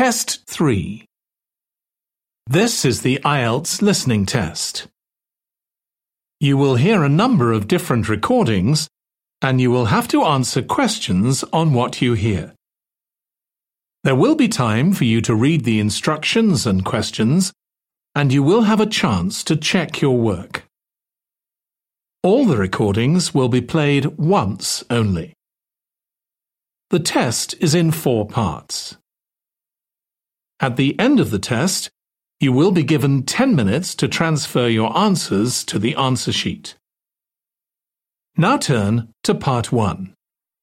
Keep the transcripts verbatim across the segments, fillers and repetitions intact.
Test three. This is the I E L T S listening test. You will hear a number of different recordings, and you will have to answer questions on what you hear. There will be time for you to read the instructions and questions, and you will have a chance to check your work. All the recordings will be played once only. The test is in four parts. At the end of the test, you will be given ten minutes to transfer your answers to the answer sheet. Now turn to part one.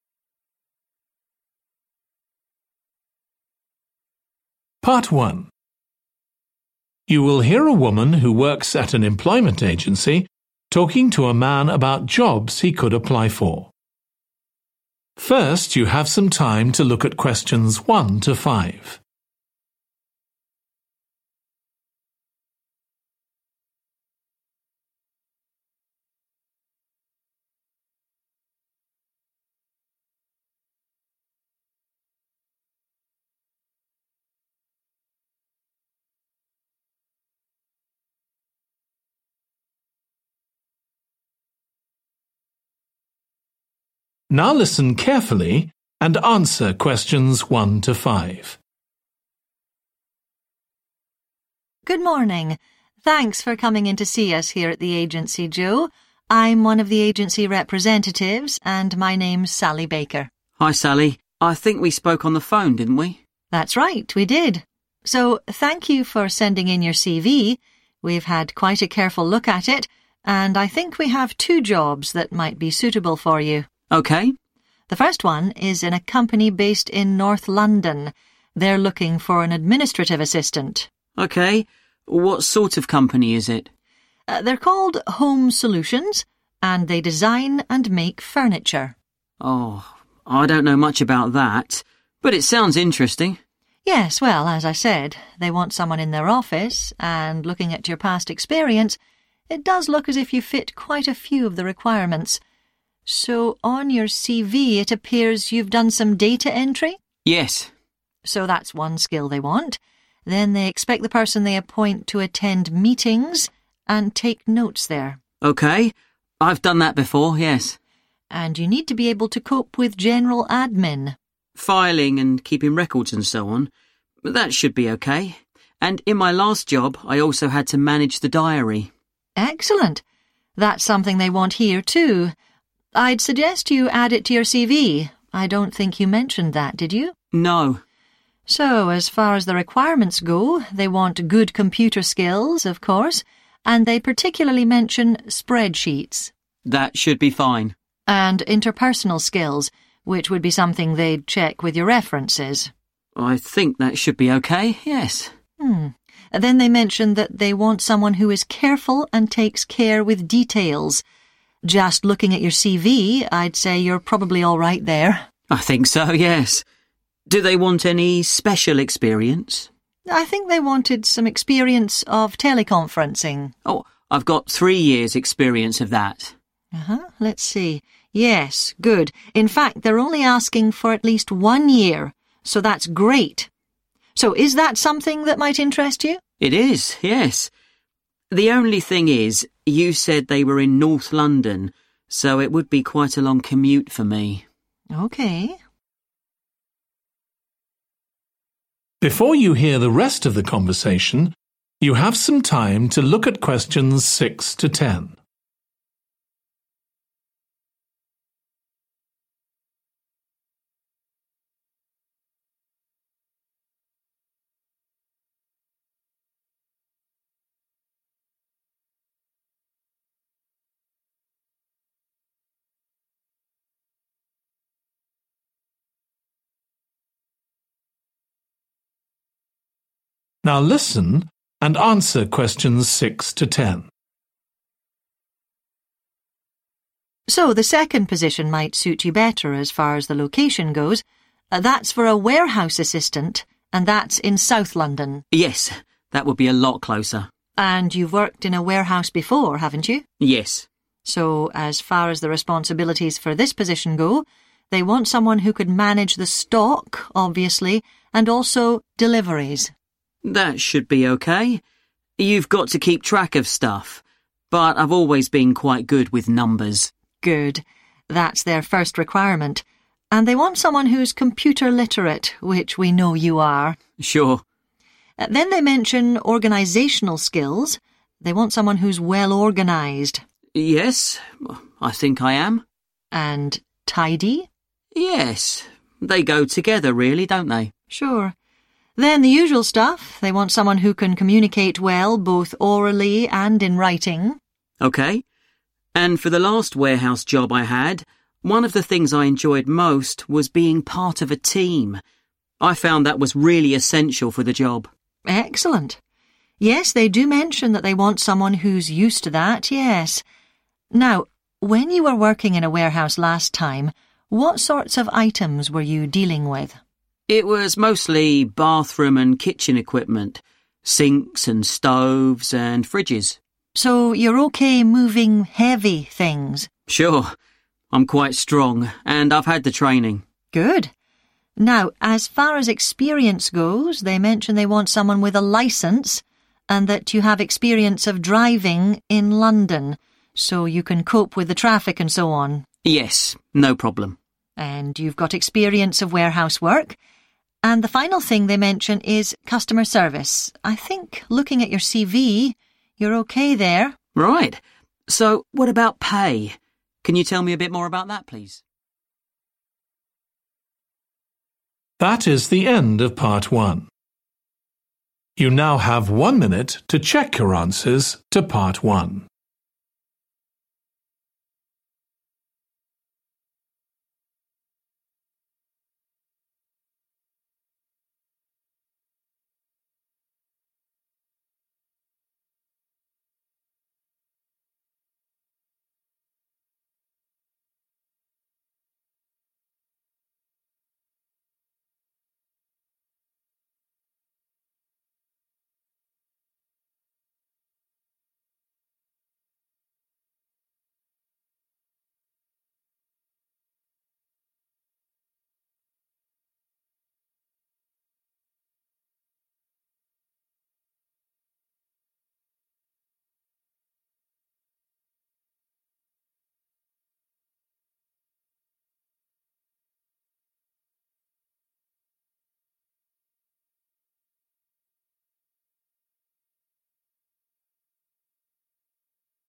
Part one. You will hear a woman who works at an employment agency talking to a man about jobs he could apply for. First, you have some time to look at questions one to five. Now listen carefully and answer questions one to five. Good morning. Thanks for coming in to see us here at the agency, Joe. I'm one of the agency representatives, and my name's Sally Baker. Hi, Sally. I think we spoke on the phone, didn't we? That's right, we did. So thank you for sending in your C V. We've had quite a careful look at it, and I think we have two jobs that might be suitable for you. OK. The first one is in a company based in North London. They're looking for an administrative assistant. OK. What sort of company is it? Uh, they're called Home Solutions, and they design and make furniture. Oh, I don't know much about that, but it sounds interesting. Yes, well, as I said, they want someone in their office, and looking at your past experience, it does look as if you fit quite a few of the requirements. So on your C V it appears you've done some data entry? Yes. So that's one skill they want. Then they expect the person they appoint to attend meetings and take notes there. OK. I've done that before, yes. And you need to be able to cope with general admin. Filing and keeping records and so on. That should be OK. And in my last job, I also had to manage the diary. Excellent. That's something they want here too. I'd suggest you add it to your C V. I don't think you mentioned that, did you? No. So, as far as the requirements go, they want good computer skills, of course, and they particularly mention spreadsheets. That should be fine. And interpersonal skills, which would be something they'd check with your references. I think that should be OK, yes. Hmm. Then they mention that they want someone who is careful and takes care with details. Just looking at your C V, I'd say you're probably all right there. I think so, yes. Do they want any special experience? I think they wanted some experience of teleconferencing. Oh, I've got three years' experience of that. Uh-huh, let's see. Yes, good. In fact, they're only asking for at least one year, so that's great. So is that something that might interest you? It is, yes. The only thing is, you said they were in North London, so it would be quite a long commute for me. OK. Before you hear the rest of the conversation, you have some time to look at questions six to ten. Now listen and answer questions six to ten. So the second position might suit you better as far as the location goes. Uh, that's for a warehouse assistant, and that's in South London. Yes, that would be a lot closer. And you've worked in a warehouse before, haven't you? Yes. So as far as the responsibilities for this position go, they want someone who could manage the stock, obviously, and also deliveries. That should be okay. You've got to keep track of stuff, but I've always been quite good with numbers. Good. That's their first requirement. And they want someone who's computer literate, which we know you are. Sure. Uh, Then they mention organisational skills. They want someone who's well organised. Yes, I think I am. And tidy? Yes, they go together really, don't they? Sure. Then the usual stuff. They want someone who can communicate well, both orally and in writing. Okay. And for the last warehouse job I had, one of the things I enjoyed most was being part of a team. I found that was really essential for the job. Excellent. Yes, they do mention that they want someone who's used to that, yes. Now, when you were working in a warehouse last time, what sorts of items were you dealing with? It was mostly bathroom and kitchen equipment, sinks and stoves and fridges. So you're okay moving heavy things? Sure, I'm quite strong and I've had the training. Good. Now, as far as experience goes, they mention they want someone with a licence and that you have experience of driving in London, so you can cope with the traffic and so on. Yes, no problem. And you've got experience of warehouse work. And the final thing they mention is customer service. I think, looking at your C V, you're okay there. Right. So, what about pay? Can you tell me a bit more about that, please? That is the end of part one. You now have one minute to check your answers to part one.